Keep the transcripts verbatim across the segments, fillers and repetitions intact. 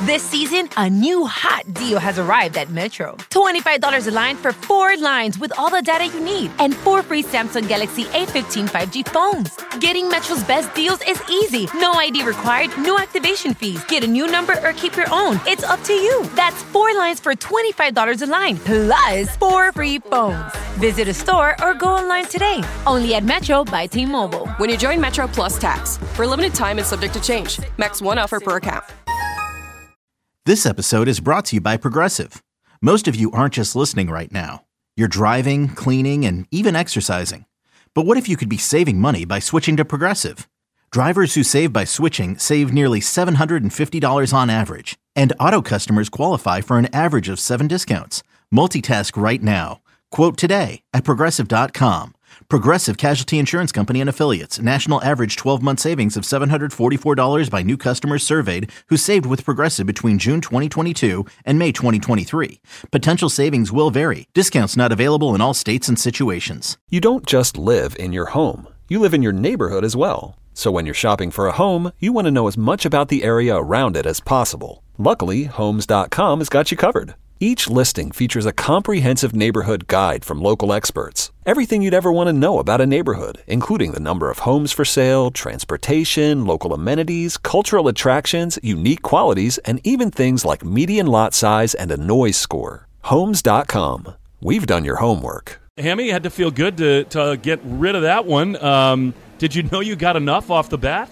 This season, a new hot deal has arrived at Metro. twenty-five dollars a line for four lines with all the data you need and four free Samsung Galaxy A fifteen five G phones. Getting Metro's best deals is easy. No I D required, no activation fees. Get a new number or keep your own. It's up to you. That's four lines for twenty-five dollars a line, plus four free phones. Visit a store or go online today. Only at Metro by T-Mobile. When you join Metro Plus Tax. For a limited time and subject to change. Max one offer per account. This episode is brought to you by Progressive. Most of you aren't just listening right now. You're driving, cleaning, and even exercising. But what if you could be saving money by switching to Progressive? Drivers who save by switching save nearly seven hundred fifty dollars on average. And auto customers qualify for an average of seven discounts. Multitask right now. Quote today at Progressive dot com. Progressive Casualty Insurance Company and Affiliates. National average twelve-month savings of seven hundred forty-four dollars by new customers surveyed who saved with Progressive between June twenty twenty-two and May twenty twenty-three. Potential savings will vary. Discounts not available in all states and situations. You don't just live in your home. You live in your neighborhood as well. So when you're shopping for a home, you want to know as much about the area around it as possible. Luckily, Homes dot com has got you covered. Each listing features a comprehensive neighborhood guide from local experts. Everything you'd ever want to know about a neighborhood, including the number of homes for sale, transportation, local amenities, cultural attractions, unique qualities, and even things like median lot size and a noise score. Homes dot com. We've done your homework. Hammy, had to feel good to, to get rid of that one. Um, did you know you got enough off the bat?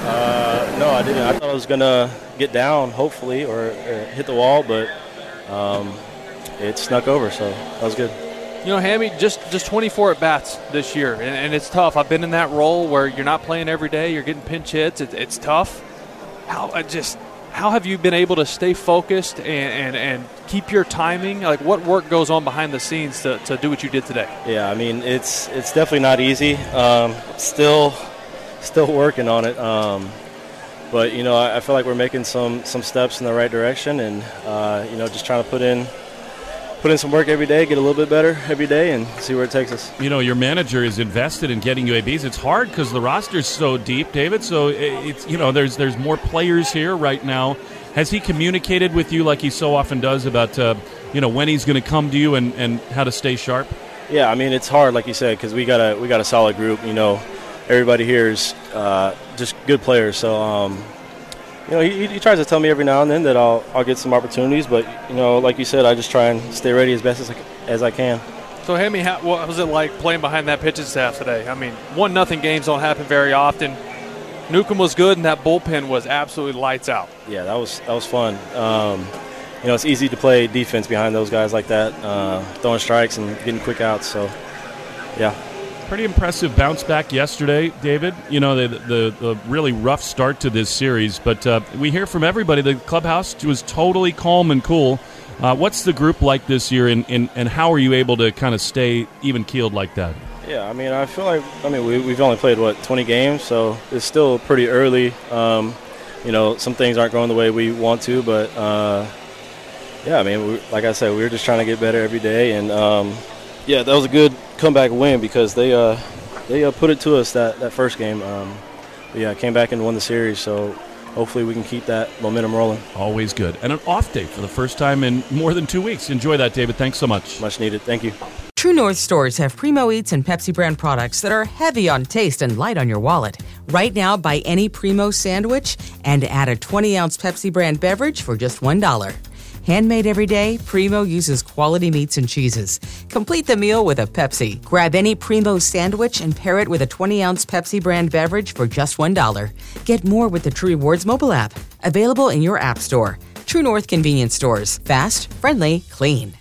Uh, no, I didn't. I thought I was going to get down, hopefully, or, or hit the wall, but um, it snuck over, so that was good. You know, Hammy, just, just twenty-four at-bats this year, and, and it's tough. I've been in that role where you're not playing every day. You're getting pinch hits. It, it's tough. How I just how have you been able to stay focused and, and, and keep your timing? Like, what work goes on behind the scenes to, to do what you did today? Yeah, I mean, it's it's definitely not easy. Um, still, still working on it. Um, but, you know, I, I feel like we're making some, some steps in the right direction and, uh, you know, just trying to put in put in some work every day, get a little bit better every day, and see where it takes us. You know, your manager is invested in getting you A Bs. It's hard because the roster's so deep, David. So it's, you know, there's there's more players here right now. Has he communicated with you like he so often does about, uh, you know, when he's going to come to you and, and how to stay sharp? Yeah, I mean, it's hard, like you said, because we got a we got a solid group. You know, everybody here is uh, just good players. So. Um, You know, he, he tries to tell me every now and then that I'll I'll get some opportunities, but you know, like you said, I just try and stay ready as best as I, as I can. So, Hammy, how, what was it like playing behind that pitching staff today? I mean, one nothing games don't happen very often. Newcomb was good, and that bullpen was absolutely lights out. Yeah, that was that was fun. Um, you know, it's easy to play defense behind those guys like that, uh, throwing strikes and getting quick outs. So, yeah. Pretty impressive bounce back yesterday, David. You know, the, the, the really rough start to this series, but uh, we hear from everybody the clubhouse was totally calm and cool. Uh, what's the group like this year, and, and, and how are you able to kind of stay even-keeled like that? Yeah, I mean, I feel like, I mean, we, we've only played, what, twenty games, so it's still pretty early. Um, you know, some things aren't going the way we want to, but, uh, yeah, I mean, we, like I said, we were just trying to get better every day, and, um, yeah, that was a good comeback win because they uh, they uh, put it to us that, that first game. Um, yeah, came back and won the series, so hopefully we can keep that momentum rolling. Always good. And an off day for the first time in more than two weeks. Enjoy that, David. Thanks so much. Much needed. Thank you. True North stores have Primo Eats and Pepsi brand products that are heavy on taste and light on your wallet. Right now, buy any Primo sandwich and add a twenty-ounce Pepsi brand beverage for just one dollar. Handmade every day, Primo uses quality meats and cheeses. Complete the meal with a Pepsi. Grab any Primo sandwich and pair it with a twenty-ounce Pepsi brand beverage for just one dollar. Get more with the True Rewards mobile app. Available in your app store. True North convenience stores. Fast, friendly, clean.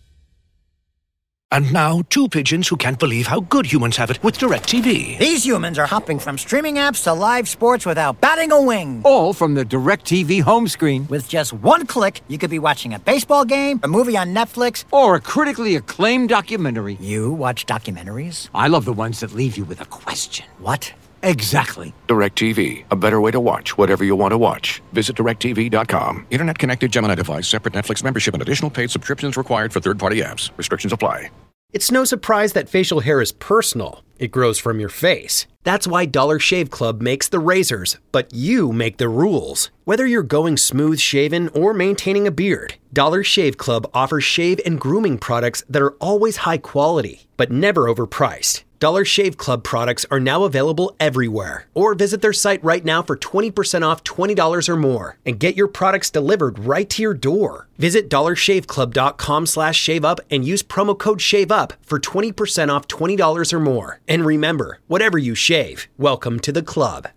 And now, two pigeons who can't believe how good humans have it with DirecTV. These humans are hopping from streaming apps to live sports without batting a wing. All from the DirecTV home screen. With just one click, you could be watching a baseball game, a movie on Netflix, or a critically acclaimed documentary. You watch documentaries? I love the ones that leave you with a question. What? Exactly. DirecTV, a better way to watch whatever you want to watch. Visit direct T V dot com. Internet connected Gemini device, separate Netflix membership, and additional paid subscriptions required for third-party apps. Restrictions apply. It's no surprise that facial hair is personal. It grows from your face. That's why Dollar Shave Club makes the razors, but you make the rules. Whether you're going smooth shaven or maintaining a beard, Dollar Shave Club offers shave and grooming products that are always high quality, but never overpriced. Dollar Shave Club products are now available everywhere. Or visit their site right now for twenty percent off twenty dollars or more and get your products delivered right to your door. Visit dollarshaveclub.com slash shave up and use promo code SHAVEUP for twenty percent off twenty dollars or more. And remember, whatever you shave, welcome to the club.